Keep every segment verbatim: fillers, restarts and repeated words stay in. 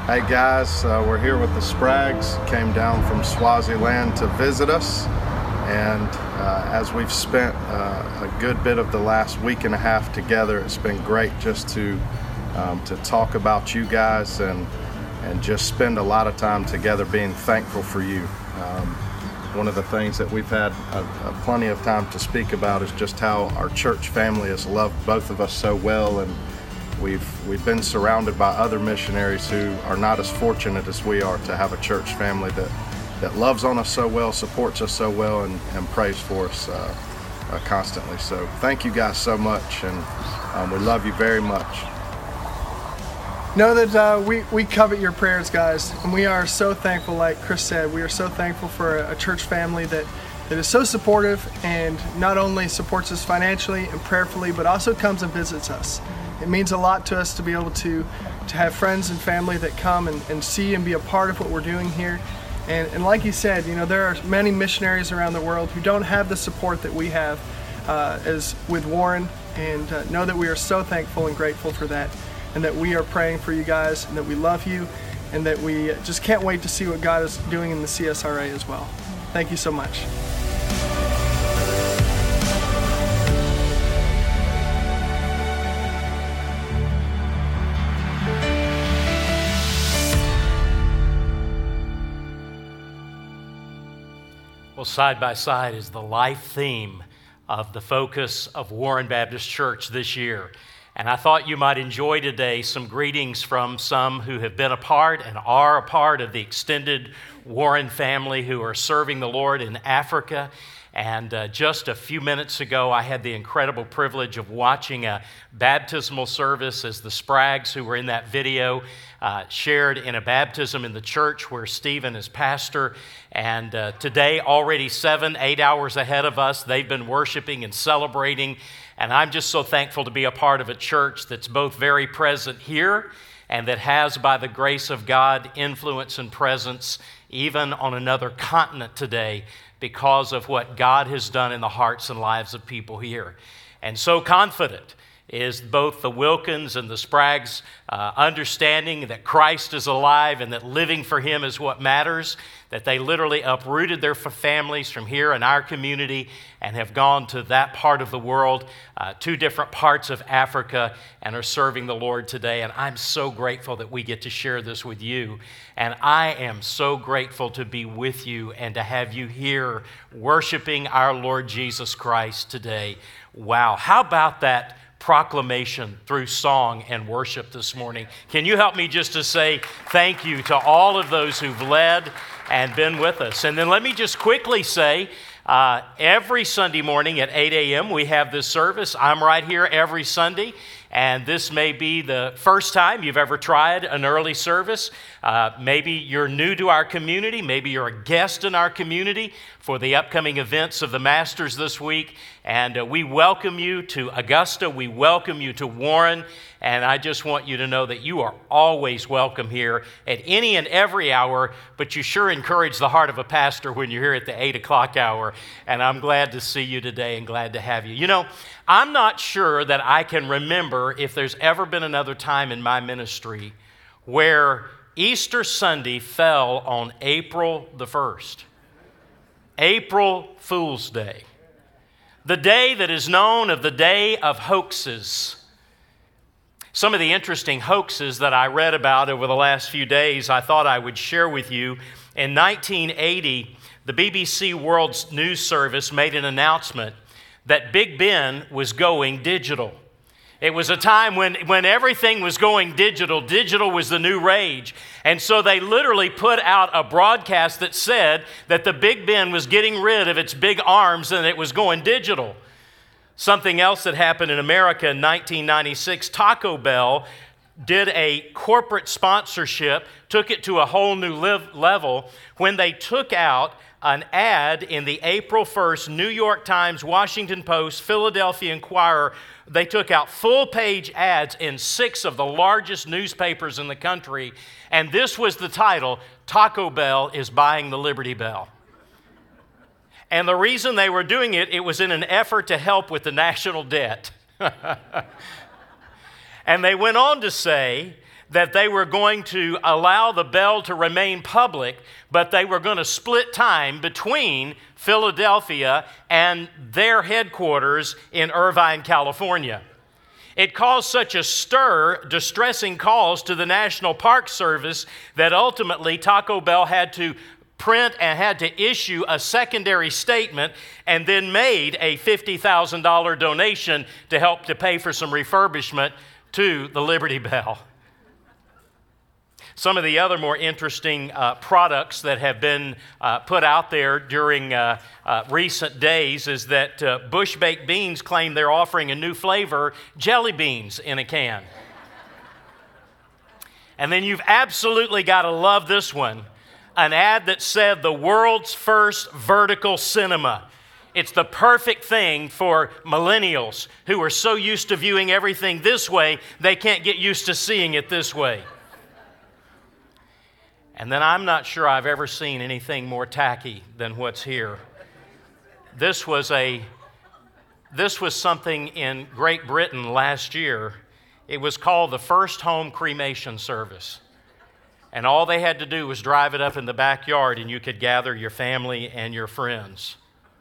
Hey guys, uh, we're here with the Spraggs. Came down from Swaziland to visit us, and uh, as we've spent uh, a good bit of the last week and a half together, it's been great just to um, to talk about you guys and and just spend a lot of time together being thankful for you. Um, one of the things that we've had a, a plenty of time to speak about is just how our church family has loved both of us so well, and We've we've been surrounded by other missionaries who are not as fortunate as we are to have a church family that, that loves on us so well, supports us so well, and, and prays for us uh, uh, constantly. So thank you guys so much, and um, we love you very much. Know that uh, we, we covet your prayers, guys, and we are so thankful, like Chris said, we are so thankful for a, a church family that, that is so supportive and not only supports us financially and prayerfully, but also comes and visits us. It means a lot to us to be able to, to have friends and family that come and, and see and be a part of what we're doing here. And, and like he said, you know, there are many missionaries around the world who don't have the support that we have uh, as with Warren, and uh, know that we are so thankful and grateful for that, and that we are praying for you guys, and that we love you, and that we just can't wait to see what God is doing in the C S R A as well. Thank you so much. Well, side by side is the life theme of the focus of Warren Baptist Church this year. And I thought you might enjoy today some greetings from some who have been a part and are a part of the extended Warren family who are serving the Lord in Africa. And uh, just a few minutes ago, I had the incredible privilege of watching a baptismal service as the Spraggs, who were in that video, uh, shared in a baptism in the church where Stephen is pastor. And uh, today, already seven, eight hours ahead of us, they've been worshiping and celebrating. And I'm just so thankful to be a part of a church that's both very present here and that has, by the grace of God, influence and presence even on another continent today, because of what God has done in the hearts and lives of people here. And so confident is both the Wilkins and the Spraggs uh, understanding that Christ is alive and that living for Him is what matters, that they literally uprooted their families from here in our community and have gone to that part of the world, uh, two different parts of Africa, and are serving the Lord today. And I'm so grateful that we get to share this with you. And I am so grateful to be with you and to have you here worshiping our Lord Jesus Christ today. Wow, how about that proclamation through song and worship this morning? Can you help me just to say thank you to all of those who've led and been with us? And then let me just quickly say, uh, every Sunday morning at eight a.m. we have this service. I'm right here every Sunday, and this may be the first time you've ever tried an early service. Uh, maybe you're new to our community. Maybe you're a guest in our community for the upcoming events of the Masters this week. And uh, we welcome you to Augusta. We welcome you to Warren. And I just want you to know that you are always welcome here at any and every hour, but you sure encourage the heart of a pastor when you're here at the eight o'clock hour. And I'm glad to see you today and glad to have you. You know, I'm not sure that I can remember if there's ever been another time in my ministry where Easter Sunday fell on April the first. April Fool's Day. The day that is known as the day of hoaxes. Some of the interesting hoaxes that I read about over the last few days, I thought I would share with you. In nineteen eighty, the B B C World News Service made an announcement that Big Ben was going digital. It was a time when, when everything was going digital. Digital was the new rage. And so they literally put out a broadcast that said that the Big Ben was getting rid of its big arms and it was going digital. Something else that happened in America in nineteen ninety-six, Taco Bell did a corporate sponsorship, took it to a whole new level when they took out an ad in the April first New York Times, Washington Post, Philadelphia Inquirer. They took out full-page ads in six of the largest newspapers in the country, and this was the title, Taco Bell is buying the Liberty Bell. And the reason they were doing it, it was in an effort to help with the national debt. And they went on to say that they were going to allow the bell to remain public, but they were going to split time between Philadelphia and their headquarters in Irvine, California. It caused such a stir, distressing calls to the National Park Service, that ultimately Taco Bell had to print and had to issue a secondary statement, and then made a fifty thousand dollars donation to help to pay for some refurbishment to the Liberty Bell. Some of the other more interesting uh, products that have been uh, put out there during uh, uh, recent days is that uh, Bush Baked Beans claim they're offering a new flavor, jelly beans in a can. And then you've absolutely got to love this one, an ad that said the world's first vertical cinema. It's the perfect thing for millennials who are so used to viewing everything this way, they can't get used to seeing it this way. And then I'm not sure I've ever seen anything more tacky than what's here. This was a, this was something in Great Britain last year. It was called the First Home Cremation Service. And all they had to do was drive it up in the backyard, and you could gather your family and your friends.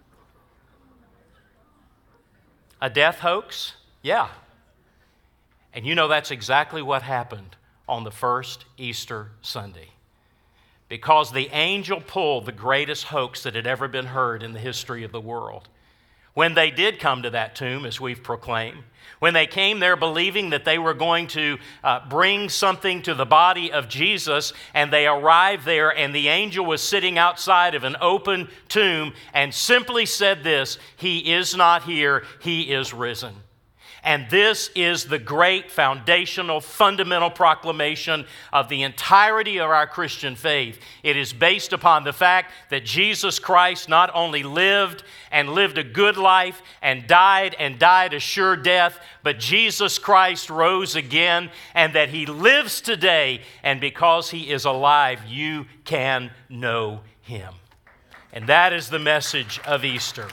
A death hoax? Yeah. And you know that's exactly what happened on the first Easter Sunday. Because the angel pulled the greatest hoax that had ever been heard in the history of the world. When they did come to that tomb, as we've proclaimed, when they came there believing that they were going to uh, bring something to the body of Jesus, and they arrived there, and the angel was sitting outside of an open tomb and simply said this, "He is not here, he is risen." And this is the great foundational, fundamental proclamation of the entirety of our Christian faith. It is based upon the fact that Jesus Christ not only lived and lived a good life and died and died a sure death, but Jesus Christ rose again, and that he lives today, and because he is alive, you can know him. And that is the message of Easter.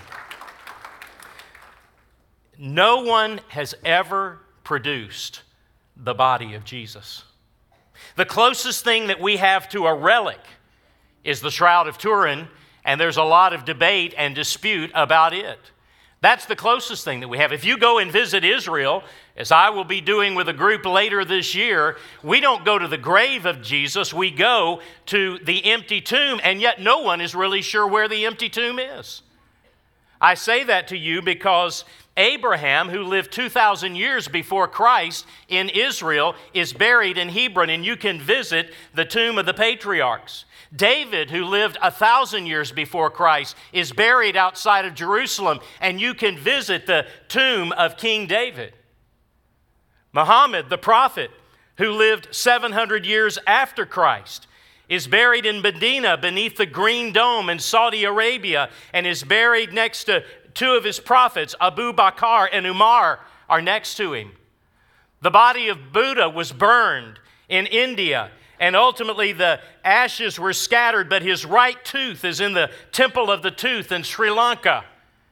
No one has ever produced the body of Jesus. The closest thing that we have to a relic is the Shroud of Turin, and there's a lot of debate and dispute about it. That's the closest thing that we have. If you go and visit Israel, as I will be doing with a group later this year, we don't go to the grave of Jesus, we go to the empty tomb, and yet no one is really sure where the empty tomb is. I say that to you because Abraham, who lived two thousand years before Christ in Israel, is buried in Hebron, and you can visit the tomb of the patriarchs. David, who lived a thousand years before Christ, is buried outside of Jerusalem, and you can visit the tomb of King David. Muhammad, the prophet, who lived seven hundred years after Christ, is buried in Medina beneath the Green Dome in Saudi Arabia, and is buried next to two of his prophets, Abu Bakr and Umar, are next to him. The body of Buddha was burned in India, and ultimately the ashes were scattered, but his right tooth is in the Temple of the Tooth in Sri Lanka.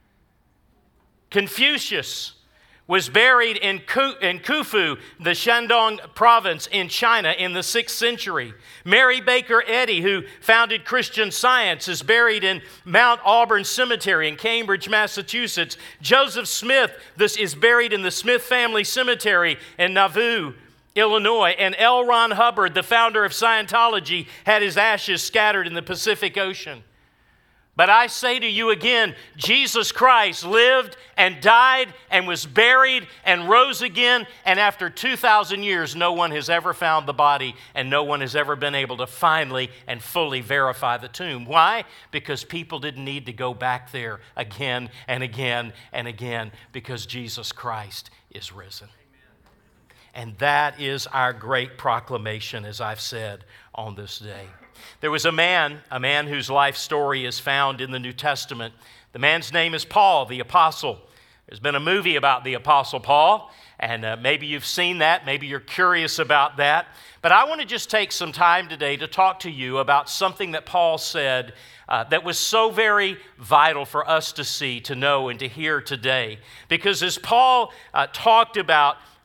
Confucius was buried in Khufu, the Shandong province in China in the sixth century. Mary Baker Eddy, who founded Christian Science, is buried in Mount Auburn Cemetery in Cambridge, Massachusetts. Joseph Smith this is buried in the Smith Family Cemetery in Nauvoo, Illinois. And L. Ron Hubbard, the founder of Scientology, had his ashes scattered in the Pacific Ocean. But I say to you again, Jesus Christ lived and died and was buried and rose again. And after two thousand years, no one has ever found the body, and no one has ever been able to finally and fully verify the tomb. Why? Because people didn't need to go back there again and again and again, because Jesus Christ is risen. And that is our great proclamation, as I've said, on this day. There was a man, a man whose life story is found in the New Testament. The man's name is Paul, the apostle. There's been a movie about the apostle Paul, and uh, maybe you've seen that, maybe you're curious about that. But I want to just take some time today to talk to you about something that Paul said uh, that was so very vital for us to see, to know, and to hear today. Because as Paul uh, talked about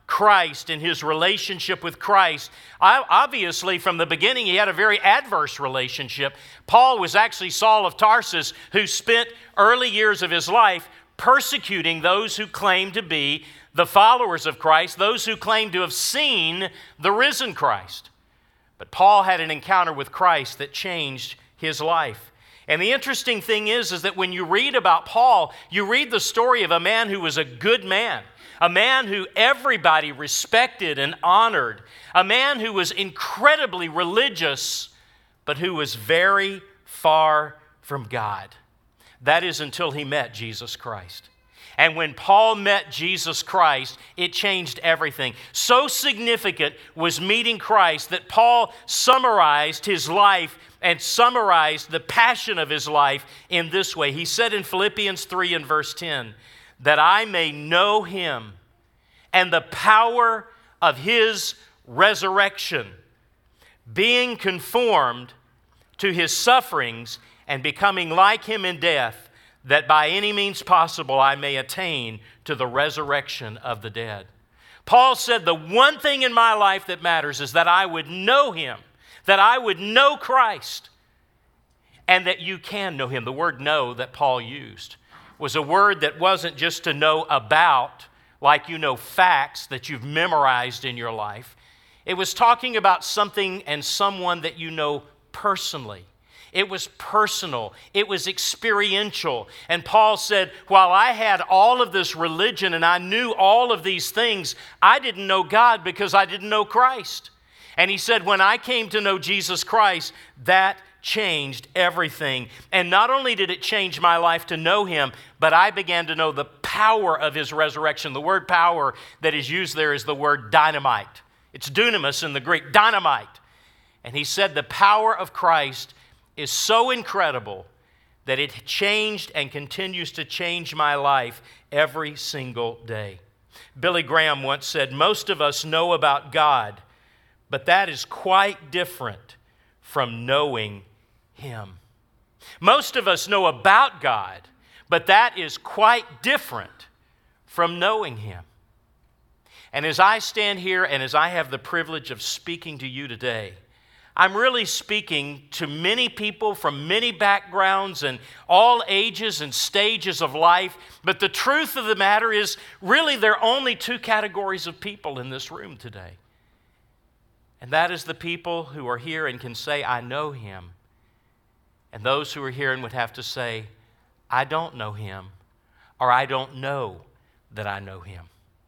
Christ and his relationship with Christ. I, obviously, from the beginning, he had a very adverse relationship. Paul was actually Saul of Tarsus, who spent early years of his life persecuting those who claimed to be the followers of Christ, those who claimed to have seen the risen Christ. But Paul had an encounter with Christ that changed his life. And the interesting thing is, is that when you read about Paul, you read the story of a man who was a good man, a man who everybody respected and honored, a man who was incredibly religious, but who was very far from God. That is until he met Jesus Christ. And when Paul met Jesus Christ, it changed everything. So significant was meeting Christ that Paul summarized his life and summarized the passion of his life in this way. He said in Philippians three and verse ten, that I may know him and the power of his resurrection, being conformed to his sufferings and becoming like him in death, that by any means possible I may attain to the resurrection of the dead. Paul said, the one thing in my life that matters is that I would know him, that I would know Christ, and that you can know him. The word know that Paul used was a word that wasn't just to know about, like you know facts that you've memorized in your life. It was talking about something and someone that you know personally. It was personal. It was experiential. And Paul said, while I had all of this religion and I knew all of these things, I didn't know God because I didn't know Christ. And he said, when I came to know Jesus Christ, that changed everything. And not only did it change my life to know him, but I began to know the power of his resurrection. The word power that is used there is the word dynamite. It's dunamis in the Greek, dynamite. And he said the power of Christ is so incredible that it changed and continues to change my life every single day. Billy Graham once said, most of us know about God, but that is quite different from knowing him. Most of us know about God, but that is quite different from knowing him. And as I stand here and as I have the privilege of speaking to you today, I'm really speaking to many people from many backgrounds and all ages and stages of life. But the truth of the matter is, really, there are only two categories of people in this room today. And that is the people who are here and can say, I know him. And those who are here and would have to say, I don't know him, or I don't know that I know him.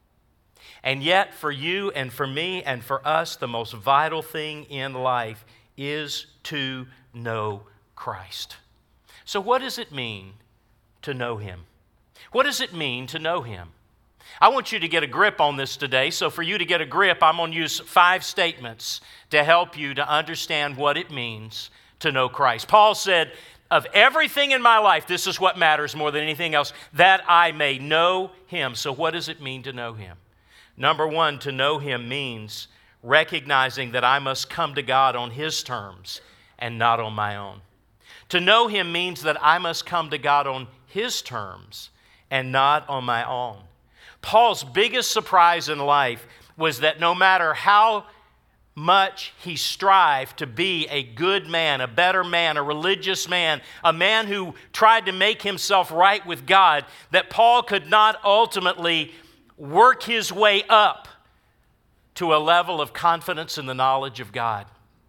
And yet, for you and for me and for us, the most vital thing in life is to know Christ. So what does it mean to know him? What does it mean to know him? I want you to get a grip on this today. So for you to get a grip, I'm going to use five statements to help you to understand what it means to know Christ. Paul said, of everything in my life, this is what matters more than anything else, that I may know him. So what does it mean to know him? Number one, to know him means recognizing that I must come to God on his terms and not on my own. To know him means that I must come to God on his terms and not on my own. Paul's biggest surprise in life was that no matter how much he strived to be a good man, a better man, a religious man, a man who tried to make himself right with God, that Paul could not ultimately work his way up to a level of confidence in the knowledge of God.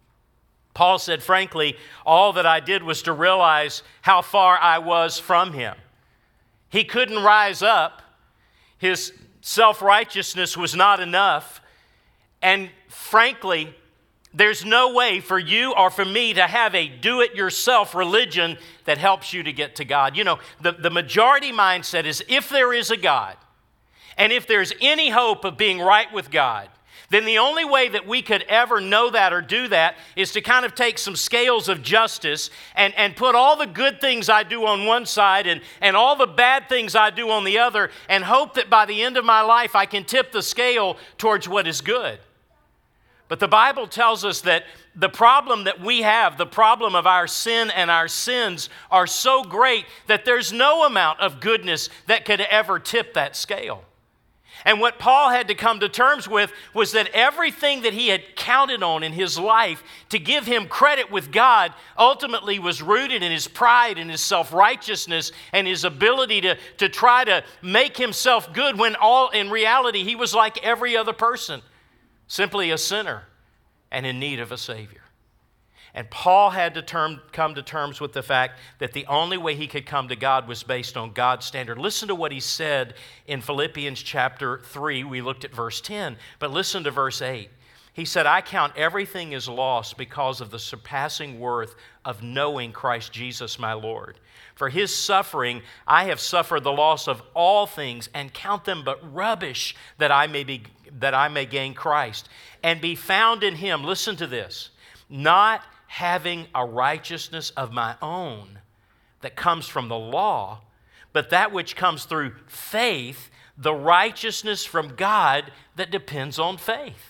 Paul said, frankly, all that I did was to realize how far I was from him. He couldn't rise up. His self-righteousness was not enough. And frankly, there's no way for you or for me to have a do-it-yourself religion that helps you to get to God. You know, the, the majority mindset is if there is a God, and if there's any hope of being right with God, then the only way that we could ever know that or do that is to kind of take some scales of justice and, and put all the good things I do on one side and, and all the bad things I do on the other, and hope that by the end of my life I can tip the scale towards what is good. But the Bible tells us that the problem that we have, the problem of our sin and our sins, are so great that there's no amount of goodness that could ever tip that scale. And what Paul had to come to terms with was that everything that he had counted on in his life to give him credit with God ultimately was rooted in his pride and his self-righteousness and his ability to, to try to make himself good when all in reality he was like every other person, simply a sinner and in need of a Savior. And Paul had to term, come to terms with the fact that the only way he could come to God was based on God's standard. Listen to what he said in Philippians chapter three. We looked at verse ten, but listen to verse eight. He said, I count everything as lost because of the surpassing worth of knowing Christ Jesus my Lord. For his suffering, I have suffered the loss of all things and count them but rubbish that I may be, that I may gain Christ and be found in him. Listen to this. Not having a righteousness of my own that comes from the law, but that which comes through faith, the righteousness from God that depends on faith.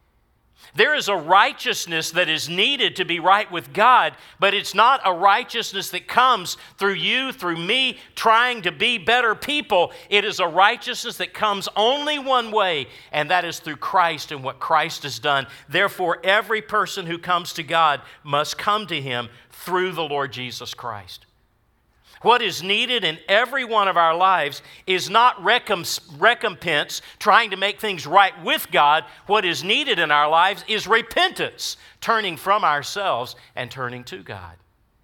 There is a righteousness that is needed to be right with God, but it's not a righteousness that comes through you, through me, trying to be better people. It is a righteousness that comes only one way, and that is through Christ and what Christ has done. Therefore, every person who comes to God must come to him through the Lord Jesus Christ. What is needed in every one of our lives is not recompense, trying to make things right with God. What is needed in our lives is repentance, turning from ourselves and turning to God.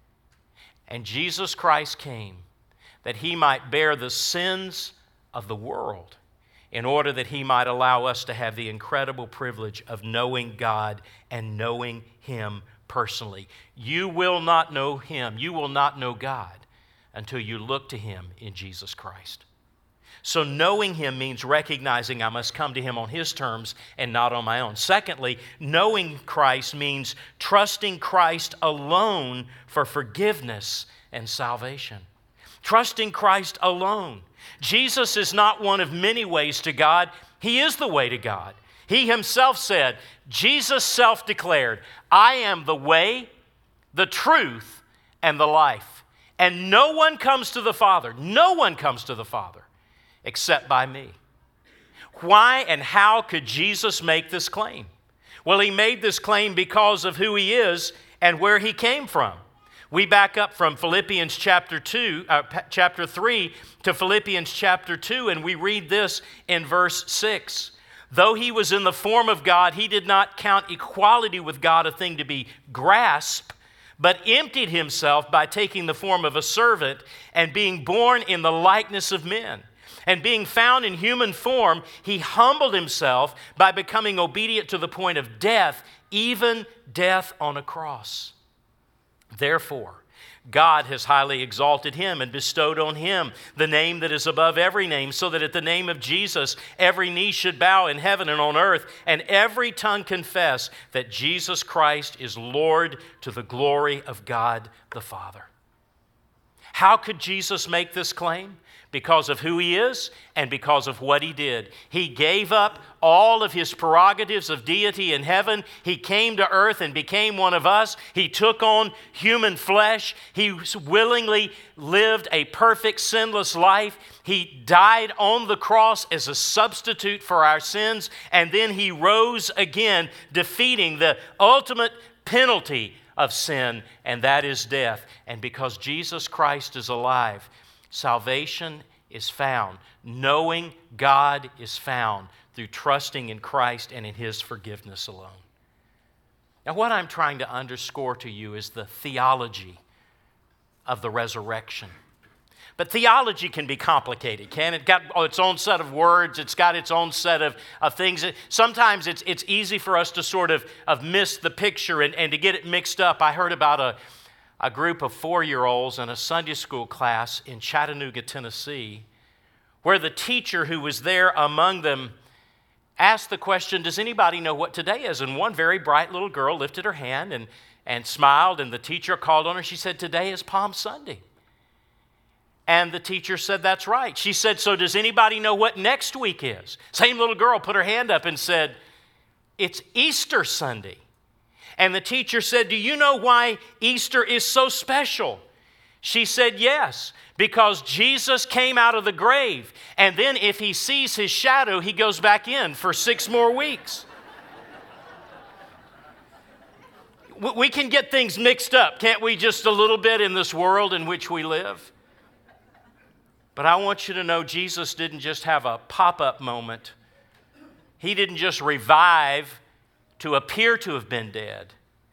And Jesus Christ came that he might bear the sins of the world in order that he might allow us to have the incredible privilege of knowing God and knowing him personally. You will not know him. You will not know God until you look to him in Jesus Christ. So knowing him means recognizing I must come to him on his terms and not on my own. Secondly, knowing Christ means trusting Christ alone for forgiveness and salvation. Trusting Christ alone. Jesus is not one of many ways to God. He is the way to God. He himself said, Jesus self-declared, I am the way, the truth, and the life. And no one comes to the Father, no one comes to the Father except by me. Why and how could Jesus make this claim? Well, he made this claim because of who he is and where he came from. We back up from Philippians chapter two, uh, chapter three to Philippians chapter two, and we read this in verse six. Though he was in the form of God, he did not count equality with God a thing to be grasped, but emptied himself by taking the form of a servant and being born in the likeness of men. And being found in human form, he humbled himself by becoming obedient to the point of death, even death on a cross. Therefore, God has highly exalted him and bestowed on him the name that is above every name, so that at the name of Jesus every knee should bow in heaven and on earth, and every tongue confess that Jesus Christ is Lord, to the glory of God the Father. How could Jesus make this claim? Because of who he is and because of what he did. He gave up all of his prerogatives of deity in heaven. He came to earth and became one of us. He took on human flesh. He willingly lived a perfect, sinless life. He died on the cross as a substitute for our sins, and then he rose again, defeating the ultimate penalty of sin, and that is death. And because Jesus Christ is alive, salvation is found. Knowing God is found through trusting in Christ and in his forgiveness alone. Now, what I'm trying to underscore to you is the theology of the resurrection. But theology can be complicated, can it? It's got its own set of words. It's got its own set of, of things. Sometimes it's, it's easy for us to sort of, of miss the picture and, and to get it mixed up. I heard about a a group of four-year-olds in a Sunday school class in Chattanooga, Tennessee, where the teacher who was there among them asked the question, does anybody know what today is? And one very bright little girl lifted her hand and, and smiled, and the teacher called on her. She said, today is Palm Sunday. And the teacher said, that's right. She said, so does anybody know what next week is? Same little girl put her hand up and said, it's Easter Sunday. And the teacher said, do you know why Easter is so special? She said yes, because Jesus came out of the grave. And then if he sees his shadow, he goes back in for six more weeks. We can get things mixed up, can't we, just a little bit in this world in which we live? But I want you to know Jesus didn't just have a pop-up moment. He didn't just revive to appear to have been dead.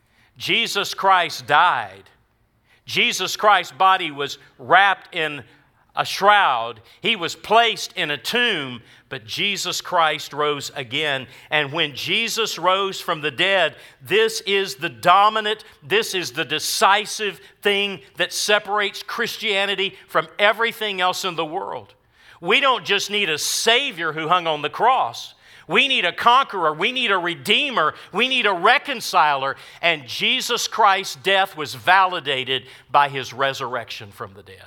Jesus Christ died. Jesus Christ's body was wrapped in a shroud. He was placed in a tomb, but Jesus Christ rose again. And when Jesus rose from the dead, this is the dominant, this is the decisive thing that separates Christianity from everything else in the world. We don't just need a Savior who hung on the cross. We need a conqueror. We need a redeemer. We need a reconciler. And Jesus Christ's death was validated by his resurrection from the dead.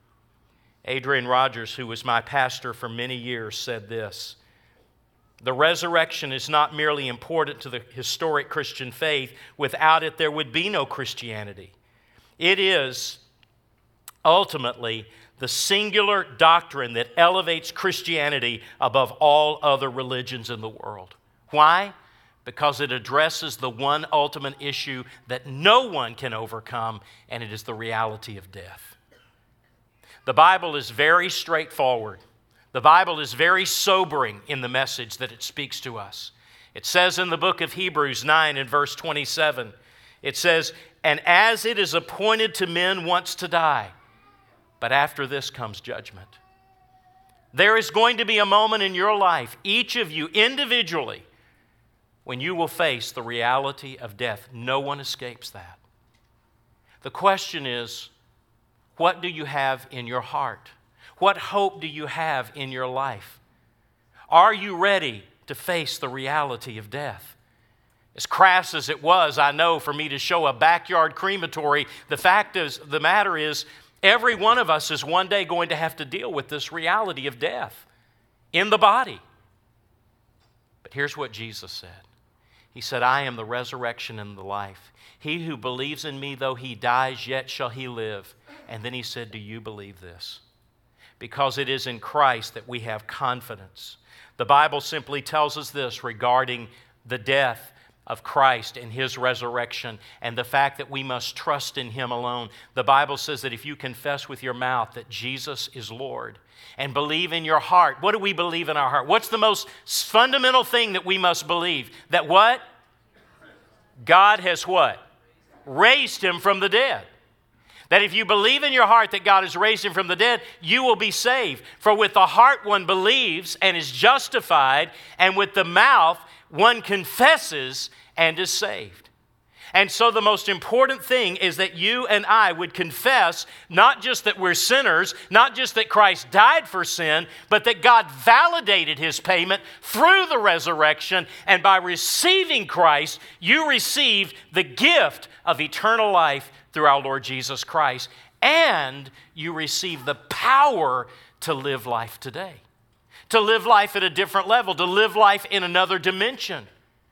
Adrian Rogers, who was my pastor for many years, said this: the resurrection is not merely important to the historic Christian faith. Without it, there would be no Christianity. It is ultimately the singular doctrine that elevates Christianity above all other religions in the world. Why? Because it addresses the one ultimate issue that no one can overcome, and it is the reality of death. The Bible is very straightforward. The Bible is very sobering in the message that it speaks to us. It says in the book of Hebrews nine and verse twenty-seven, it says, "And as it is appointed to men once to die, but after this comes judgment." There is going to be a moment in your life, each of you individually, when you will face the reality of death. No one escapes that. The question is, what do you have in your heart? What hope do you have in your life? Are you ready to face the reality of death? As crass as it was, I know, for me to show a backyard crematory, the fact is, the matter is, every one of us is one day going to have to deal with this reality of death in the body. But here's what Jesus said. He said, "I am the resurrection and the life. He who believes in me, though he dies, yet shall he live." And then he said, "Do you believe this?" Because it is in Christ that we have confidence. The Bible simply tells us this regarding the death of Christ and his resurrection and the fact that we must trust in him alone. The Bible says that if you confess with your mouth that Jesus is Lord and believe in your heart, what do we believe in our heart? What's the most fundamental thing that we must believe? That what? God has what? Raised him from the dead. That if you believe in your heart that God has raised him from the dead, you will be saved. For with the heart one believes and is justified, and with the mouth one confesses and is saved. And so the most important thing is that you and I would confess not just that we're sinners, not just that Christ died for sin, but that God validated his payment through the resurrection. And by receiving Christ, you received the gift of eternal life through our Lord Jesus Christ. And you receive the power to live life today. To live life at a different level, to live life in another dimension.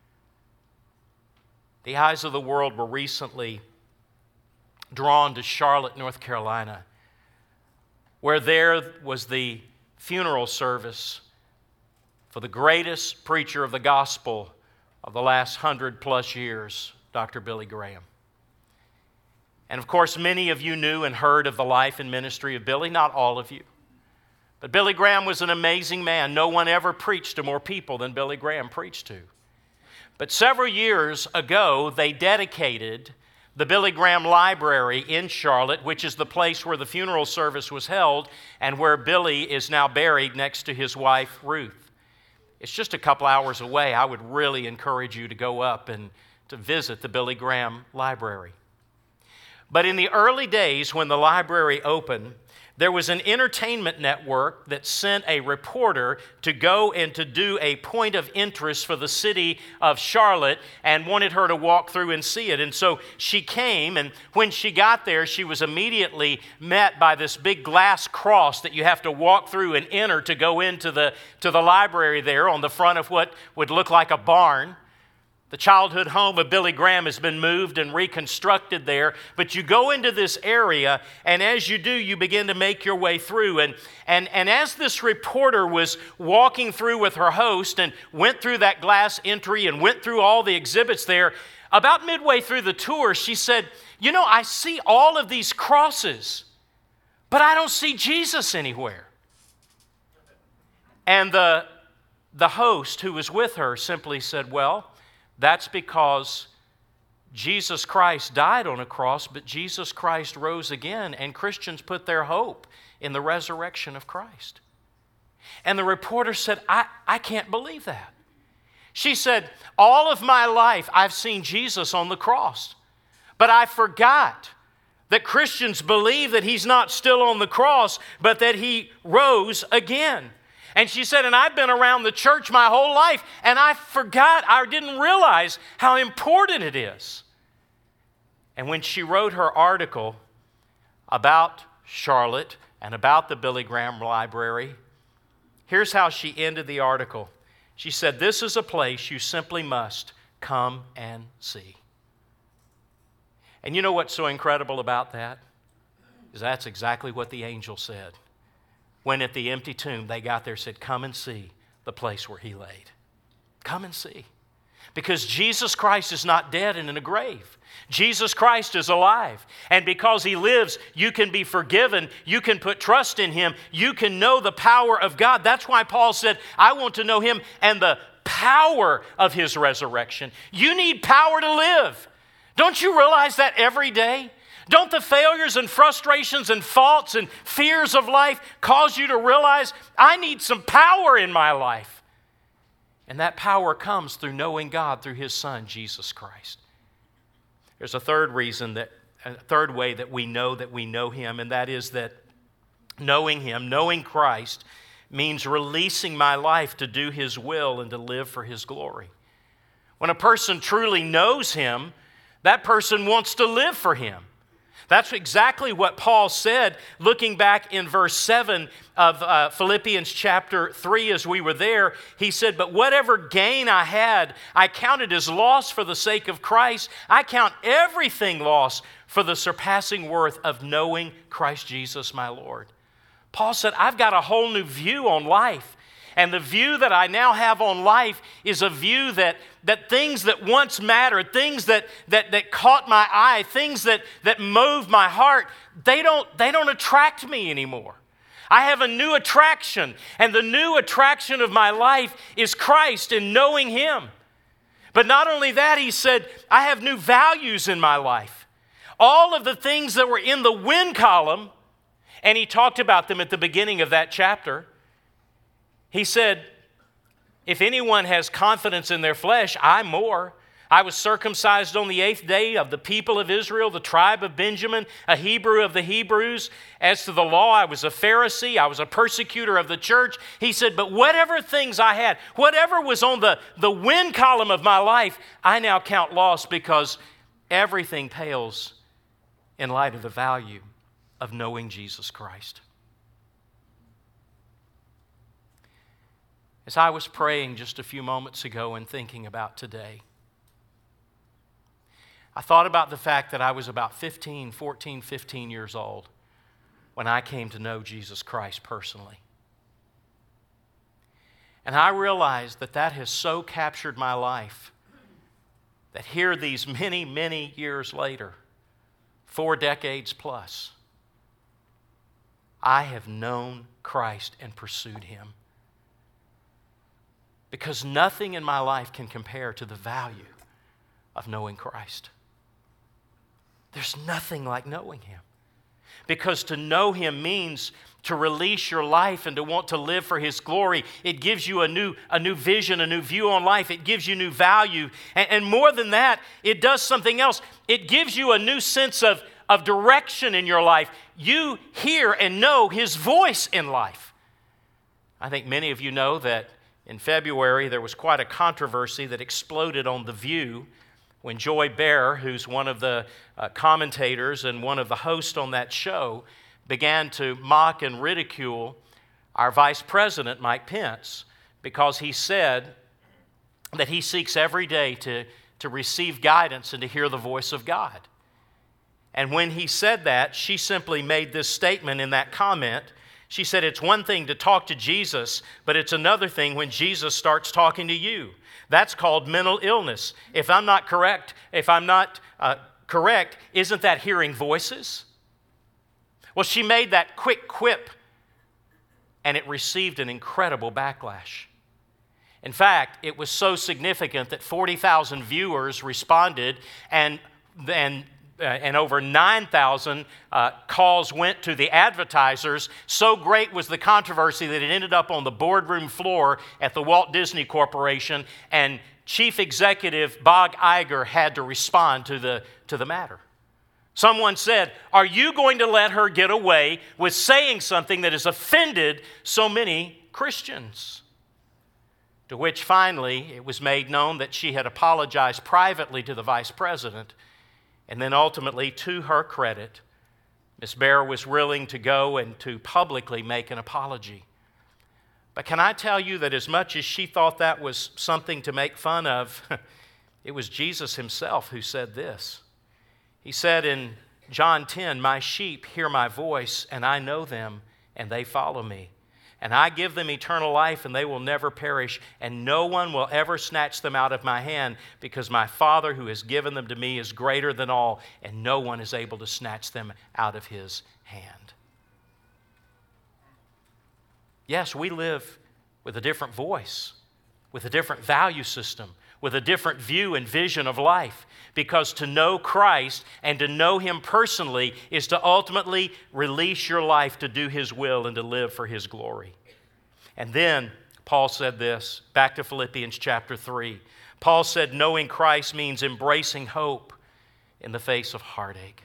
The eyes of the world were recently drawn to Charlotte, North Carolina, where there was the funeral service for the greatest preacher of the gospel of the last hundred plus years, Doctor Billy Graham. And of course, many of you knew and heard of the life and ministry of Billy, not all of you. But Billy Graham was an amazing man. No one ever preached to more people than Billy Graham preached to. But several years ago, they dedicated the Billy Graham Library in Charlotte, which is the place where the funeral service was held and where Billy is now buried next to his wife, Ruth. It's just a couple hours away. I would really encourage you to go up and to visit the Billy Graham Library. But in the early days when the library opened, there was an entertainment network that sent a reporter to go and to do a point of interest for the city of Charlotte and wanted her to walk through and see it. And so she came, and when she got there, she was immediately met by this big glass cross that you have to walk through and enter to go into the, to the library there on the front of what would look like a barn. The childhood home of Billy Graham has been moved and reconstructed there, but you go into this area, and as you do, you begin to make your way through. And, and, and as this reporter was walking through with her host and went through that glass entry and went through all the exhibits there, about midway through the tour, she said, "You know, I see all of these crosses, but I don't see Jesus anywhere." And the, the host who was with her simply said, "Well, that's because Jesus Christ died on a cross, but Jesus Christ rose again, and Christians put their hope in the resurrection of Christ." And the reporter said, I, I can't believe that. She said, "All of my life I've seen Jesus on the cross, but I forgot that Christians believe that He's not still on the cross, but that He rose again." And she said, "And I've been around the church my whole life, and I forgot, I didn't realize how important it is." And when she wrote her article about Charlotte and about the Billy Graham Library, here's how she ended the article. She said, "This is a place you simply must come and see." And you know what's so incredible about that? Is that's exactly what the angel said. When at the empty tomb they got there, said, "Come and see the place where He laid." Come and see. Because Jesus Christ is not dead and in a grave. Jesus Christ is alive. And because He lives, you can be forgiven. You can put trust in Him. You can know the power of God. That's why Paul said, "I want to know Him and the power of His resurrection." You need power to live. Don't you realize that every day? Don't the failures and frustrations and faults and fears of life cause you to realize, I need some power in my life? And that power comes through knowing God through His Son, Jesus Christ. There's a third reason, that a third way that we know that we know Him, and that is that knowing Him, knowing Christ, means releasing my life to do His will and to live for His glory. When a person truly knows Him, that person wants to live for Him. That's exactly what Paul said, looking back in verse seven of uh, Philippians chapter three as we were there. He said, "But whatever gain I had, I counted as loss for the sake of Christ. I count everything loss for the surpassing worth of knowing Christ Jesus my Lord." Paul said, I've got a whole new view on life. And the view that I now have on life is a view that, that things that once mattered, things that, that, that caught my eye, things that, that moved my heart, they don't, they don't attract me anymore. I have a new attraction, and the new attraction of my life is Christ and knowing Him. But not only that, he said, I have new values in my life. All of the things that were in the win column, and he talked about them at the beginning of that chapter. He said, if anyone has confidence in their flesh, I more. I was circumcised on the eighth day of the people of Israel, the tribe of Benjamin, a Hebrew of the Hebrews. As to the law, I was a Pharisee. I was a persecutor of the church. He said, but whatever things I had, whatever was on the, the win column of my life, I now count loss because everything pales in light of the value of knowing Jesus Christ. As I was praying just a few moments ago and thinking about today, I thought about the fact that I was about fifteen, fourteen, fifteen years old when I came to know Jesus Christ personally. And I realized that that has so captured my life that here these many, many years later, four decades plus, I have known Christ and pursued Him. Because nothing in my life can compare to the value of knowing Christ. There's nothing like knowing Him. Because to know Him means to release your life and to want to live for His glory. It gives you a new, a new vision, a new view on life. It gives you new value. And, and more than that, it does something else. It gives you a new sense of, of direction in your life. You hear and know His voice in life. I think many of you know that in February, there was quite a controversy that exploded on The View when Joy Behar, who's one of the uh, commentators and one of the hosts on that show, began to mock and ridicule our Vice President, Mike Pence, because he said that he seeks every day to, to receive guidance and to hear the voice of God. And when he said that, she simply made this statement in that comment. She said, it's one thing to talk to Jesus, but it's another thing when Jesus starts talking to you. That's called mental illness. If I'm not correct, if I'm not uh, correct, isn't that hearing voices? Well, she made that quick quip, and it received an incredible backlash. In fact, it was so significant that forty thousand viewers responded, and then uh, and over nine thousand uh, calls went to the advertisers. So great was the controversy that it ended up on the boardroom floor at the Walt Disney Corporation, and Chief Executive Bob Iger had to respond to the, to the matter. Someone said, are you going to let her get away with saying something that has offended so many Christians? To which finally it was made known that she had apologized privately to the vice president. And then ultimately, to her credit, Miz Bear was willing to go and to publicly make an apology. But can I tell you that as much as she thought that was something to make fun of, it was Jesus himself who said this. He said in John ten, my sheep hear my voice, and I know them, and they follow me. And I give them eternal life, and they will never perish, and no one will ever snatch them out of my hand, because my Father who has given them to me is greater than all, and no one is able to snatch them out of his hand. Yes, we live with a different voice, with a different value system, with a different view and vision of life, because to know Christ and to know him personally is to ultimately release your life to do his will and to live for his glory. And then Paul said this, back to Philippians chapter three. Paul said, knowing Christ means embracing hope in the face of heartache.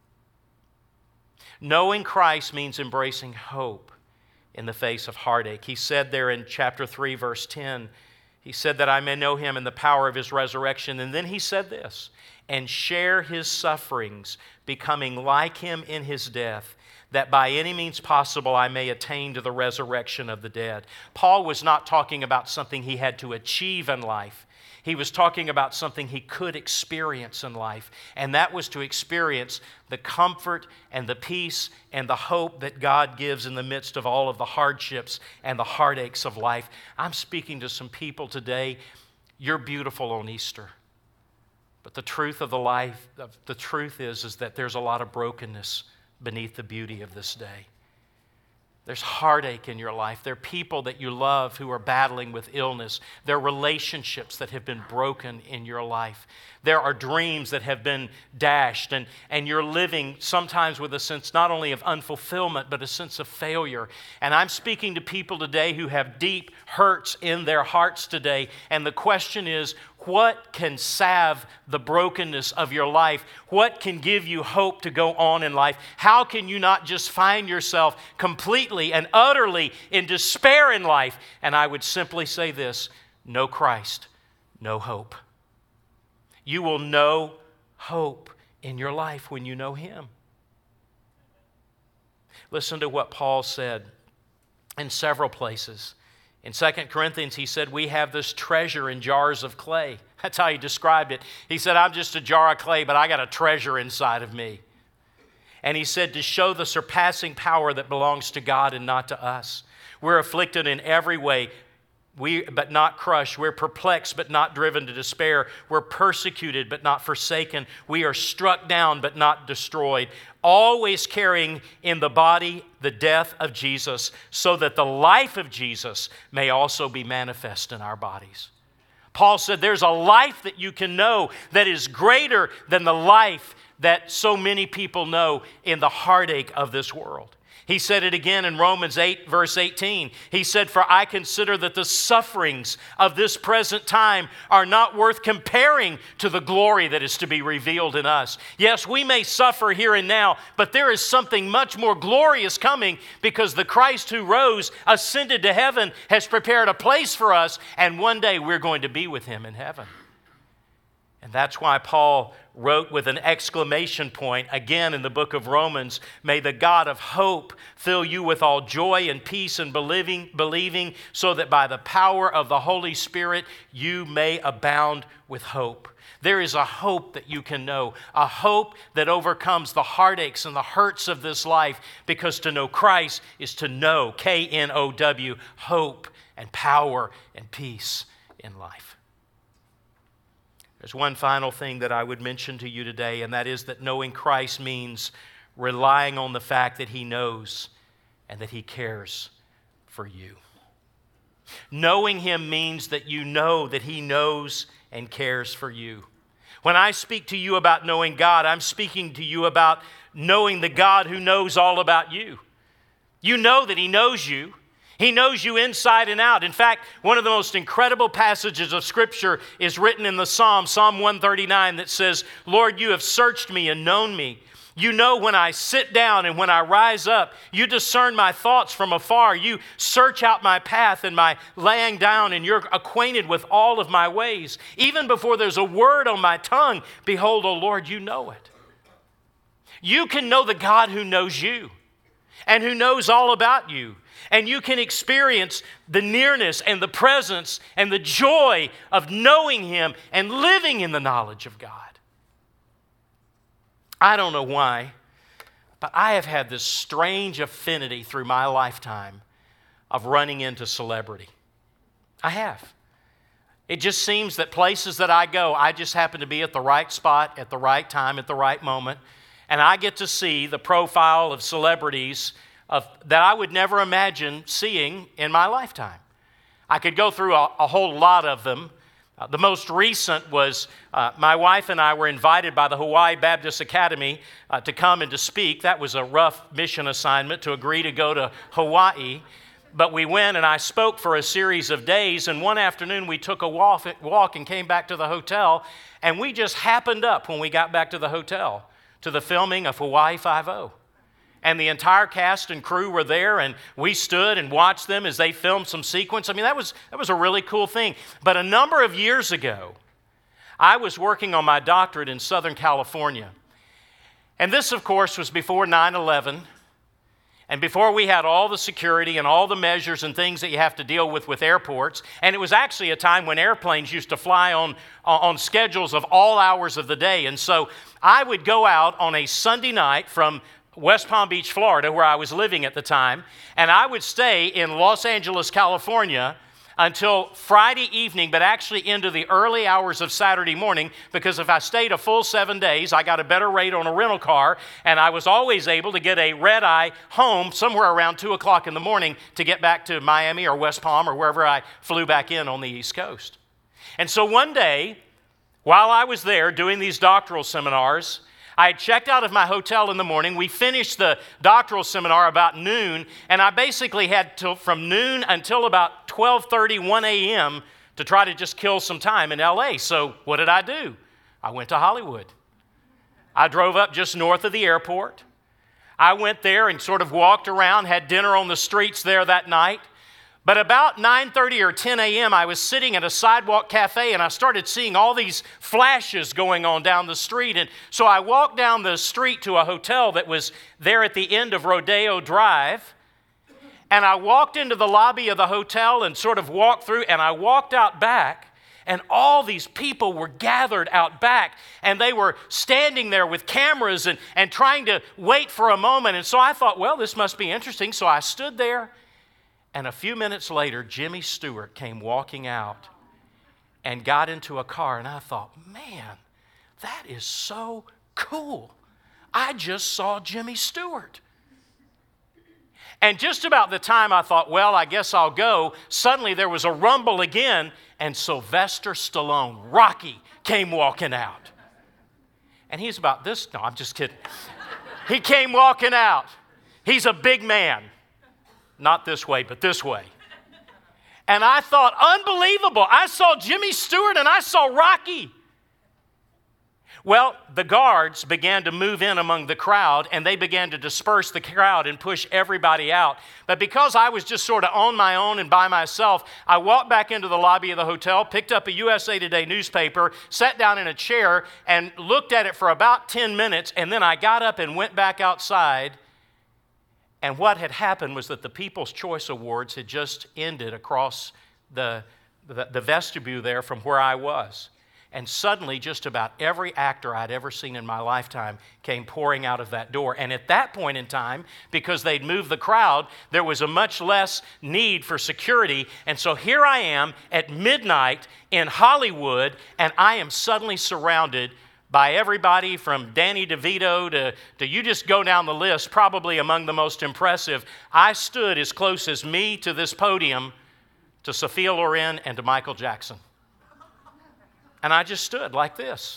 Knowing Christ means embracing hope in the face of heartache. He said there in chapter three, verse ten, he said that I may know him in the power of his resurrection. And then he said this, and share his sufferings, becoming like him in his death, that by any means possible I may attain to the resurrection of the dead. Paul was not talking about something he had to achieve in life. He was talking about something he could experience in life, and that was to experience the comfort and the peace and the hope that God gives in the midst of all of the hardships and the heartaches of life. I'm speaking to some people today. You're beautiful on Easter, but the truth of the life, the truth is, is that there's a lot of brokenness beneath the beauty of this day. There's heartache in your life. There are people that you love who are battling with illness. There are relationships that have been broken in your life. There are dreams that have been dashed, and, and you're living sometimes with a sense not only of unfulfillment, but a sense of failure. And I'm speaking to people today who have deep hurts in their hearts today. And the question is, what can salve the brokenness of your life? What can give you hope to go on in life? How can you not just find yourself completely and utterly in despair in life? And I would simply say this, no Christ, no hope. You will know hope in your life when you know him. Listen to what Paul said in several places. In Second Corinthians, he said, we have this treasure in jars of clay. That's how he described it. He said, I'm just a jar of clay, but I got a treasure inside of me. And he said, to show the surpassing power that belongs to God and not to us. We're afflicted in every way, we, but not crushed. We're perplexed, but not driven to despair. We're persecuted, but not forsaken. We are struck down, but not destroyed. Always carrying in the body the death of Jesus, so that the life of Jesus may also be manifest in our bodies. Paul said there's a life that you can know that is greater than the life that so many people know in the heartache of this world. He said it again in Romans eight, verse eighteen. He said, for I consider that the sufferings of this present time are not worth comparing to the glory that is to be revealed in us. Yes, we may suffer here and now, but there is something much more glorious coming, because the Christ who rose, ascended to heaven, has prepared a place for us, and one day we're going to be with him in heaven. And that's why Paul wrote with an exclamation point again in the book of Romans, may the God of hope fill you with all joy and peace in believing, believing so that by the power of the Holy Spirit you may abound with hope. There is a hope that you can know, a hope that overcomes the heartaches and the hurts of this life, because to know Christ is to know, K N O W, hope and power and peace in life. There's one final thing that I would mention to you today, and that is that knowing Christ means relying on the fact that He knows and that He cares for you. Knowing Him means that you know that He knows and cares for you. When I speak to you about knowing God, I'm speaking to you about knowing the God who knows all about you. You know that He knows you. He knows you inside and out. In fact, one of the most incredible passages of Scripture is written in the Psalm, Psalm one thirty-nine, that says, Lord, you have searched me and known me. You know when I sit down and when I rise up. You discern my thoughts from afar. You search out my path and my laying down, and you're acquainted with all of my ways. Even before there's a word on my tongue, behold, O Lord, you know it. You can know the God who knows you and who knows all about you. And you can experience the nearness and the presence and the joy of knowing Him and living in the knowledge of God. I don't know why, but I have had this strange affinity through my lifetime of running into celebrity. I have. It just seems that places that I go, I just happen to be at the right spot, at the right time, at the right moment, and I get to see the profile of celebrities Of, that I would never imagine seeing in my lifetime. I could go through a, a whole lot of them. Uh, the most recent was uh, my wife and I were invited by the Hawaii Baptist Academy uh, to come and to speak. That was a rough mission assignment to agree to go to Hawaii. But we went and I spoke for a series of days, and one afternoon we took a walk, walk and came back to the hotel, and we just happened up when we got back to the hotel to the filming of Hawaii Five-O. And the entire cast and crew were there, and we stood and watched them as they filmed some sequence. I mean, that was, that was a really cool thing. But a number of years ago, I was working on my doctorate in Southern California. And this, of course, was before nine eleven, and before we had all the security and all the measures and things that you have to deal with with airports. And it was actually a time when airplanes used to fly on, on schedules of all hours of the day. And so I would go out on a Sunday night from West Palm Beach, Florida, where I was living at the time, and I would stay in Los Angeles, California until Friday evening, but actually into the early hours of Saturday morning, because if I stayed a full seven days, I got a better rate on a rental car, and I was always able to get a red-eye home somewhere around two o'clock in the morning to get back to Miami or West Palm or wherever I flew back in on the East Coast. And so one day, while I was there doing these doctoral seminars, I had checked out of my hotel in the morning. We finished the doctoral seminar about noon, and I basically had to, from noon until about twelve thirty, one a.m. to try to just kill some time in L A. So what did I do? I went to Hollywood. I drove up just north of the airport. I went there and sort of walked around, had dinner on the streets there that night. But about nine thirty or ten a.m., I was sitting at a sidewalk cafe, and I started seeing all these flashes going on down the street. And so I walked down the street to a hotel that was there at the end of Rodeo Drive. And I walked into the lobby of the hotel and sort of walked through, and I walked out back, and all these people were gathered out back, and they were standing there with cameras and, and trying to wait for a moment. And so I thought, well, this must be interesting. So I stood there. And a few minutes later, Jimmy Stewart came walking out and got into a car. And I thought, man, that is so cool. I just saw Jimmy Stewart. And just about the time I thought, well, I guess I'll go, suddenly there was a rumble again, and Sylvester Stallone, Rocky, came walking out. And he's about this, no, I'm just kidding. He came walking out. He's a big man. Not this way, but this way. And I thought, unbelievable. I saw Jimmy Stewart and I saw Rocky. Well, the guards began to move in among the crowd, and they began to disperse the crowd and push everybody out. But because I was just sort of on my own and by myself, I walked back into the lobby of the hotel, picked up a U S A Today newspaper, sat down in a chair, and looked at it for about ten minutes, and then I got up and went back outside. And what had happened was that the People's Choice Awards had just ended across the, the, the vestibule there from where I was. And suddenly, just about every actor I'd ever seen in my lifetime came pouring out of that door. And at that point in time, because they'd moved the crowd, there was a much less need for security. And so here I am at midnight in Hollywood, and I am suddenly surrounded by everybody from Danny DeVito to, to you just go down the list, probably among the most impressive. I stood as close as me to this podium to Sophia Loren and to Michael Jackson. And I just stood like this.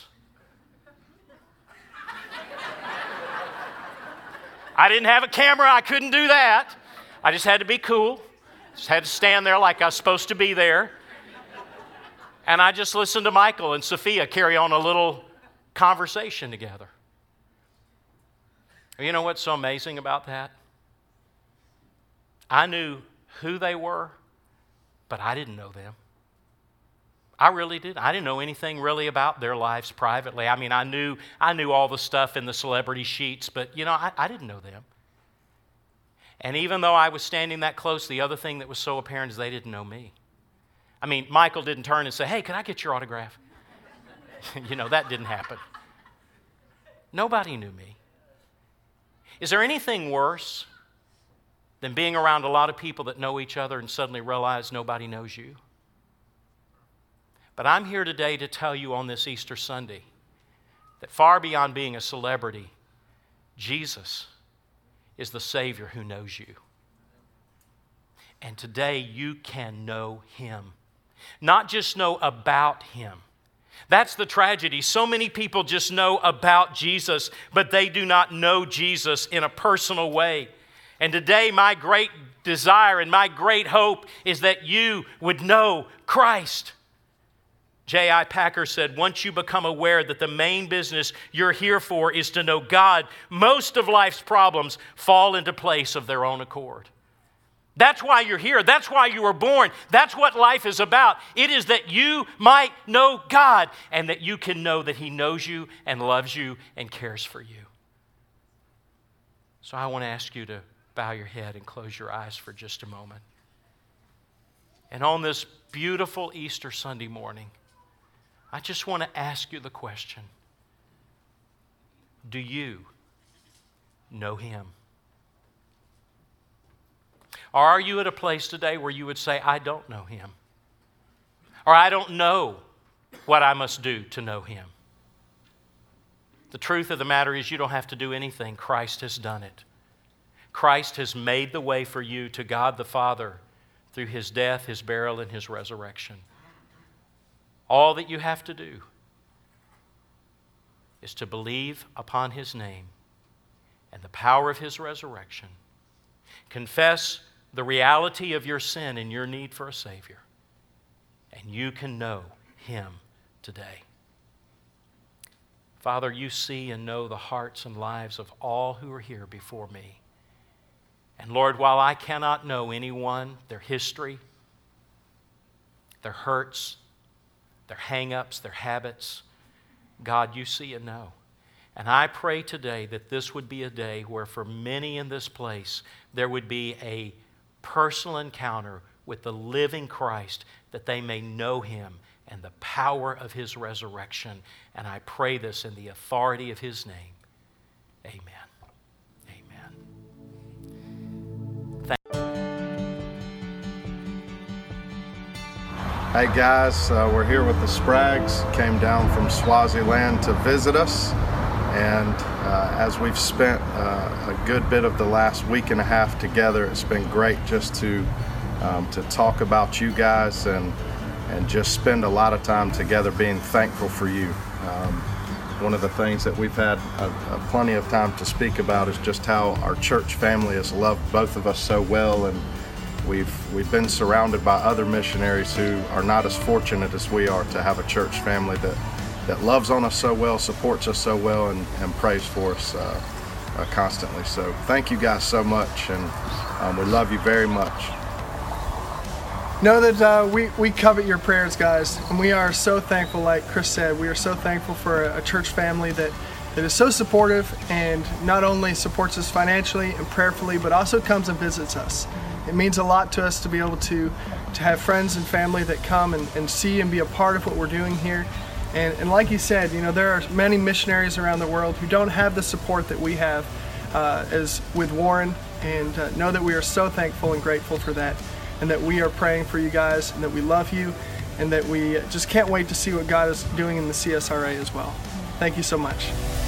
I didn't have a camera. I couldn't do that. I just had to be cool. Just had to stand there like I was supposed to be there. And I just listened to Michael and Sophia carry on a little conversation together. You know what's so amazing about that? I knew who they were, but I didn't know them. I really did. I didn't know anything really about their lives privately. I mean, I knew I knew all the stuff in the celebrity sheets, but, you know, I, I didn't know them. And even though I was standing that close, the other thing that was so apparent is they didn't know me. I mean, Michael didn't turn and say, "Hey, can I get your autograph?" You know, that didn't happen. Nobody knew me. Is there anything worse than being around a lot of people that know each other and suddenly realize nobody knows you? But I'm here today to tell you on this Easter Sunday that far beyond being a celebrity, Jesus is the Savior who knows you. And today you can know Him. Not just know about Him. That's the tragedy. So many people just know about Jesus, but they do not know Jesus in a personal way. And today my great desire and my great hope is that you would know Christ. J I Packer said, once you become aware that the main business you're here for is to know God, most of life's problems fall into place of their own accord. That's why you're here. That's why you were born. That's what life is about. It is that you might know God and that you can know that He knows you and loves you and cares for you. So I want to ask you to bow your head and close your eyes for just a moment. And on this beautiful Easter Sunday morning, I just want to ask you the question, do you know Him? Or are you at a place today where you would say, I don't know Him? Or I don't know what I must do to know Him? The truth of the matter is you don't have to do anything. Christ has done it. Christ has made the way for you to God the Father through His death, His burial, and His resurrection. All that you have to do is to believe upon His name and the power of His resurrection. Confess the reality of your sin and your need for a Savior, and you can know Him today. Father, you see and know the hearts and lives of all who are here before me. And Lord, while I cannot know anyone, their history, their hurts, their hang-ups, their habits, God, you see and know. And I pray today that this would be a day where for many in this place, there would be a personal encounter with the living Christ, that they may know Him and the power of His resurrection. And I pray this in the authority of His name. Amen. Hey guys, uh, we're here with the Spraggs. Came down from Swaziland to visit us, and uh, as we've spent uh, a good bit of the last week and a half together, it's been great just to um, to talk about you guys and and just spend a lot of time together being thankful for you. Um, one of the things that we've had a, a plenty of time to speak about is just how our church family has loved both of us so well, and We've, we've been surrounded by other missionaries who are not as fortunate as we are to have a church family that, that loves on us so well, supports us so well, and, and prays for us uh, uh, constantly. So thank you guys so much, and um, we love you very much. Know that uh, we, we covet your prayers, guys, and we are so thankful, like Chris said, we are so thankful for a, a church family that, that is so supportive and not only supports us financially and prayerfully, but also comes and visits us. It means a lot to us to be able to, to have friends and family that come and, and see and be a part of what we're doing here. And, and like he said, you know, there are many missionaries around the world who don't have the support that we have uh, as with Warren, and uh, know that we are so thankful and grateful for that, and that we are praying for you guys, and that we love you, and that we just can't wait to see what God is doing in the C S R A as well. Thank you so much.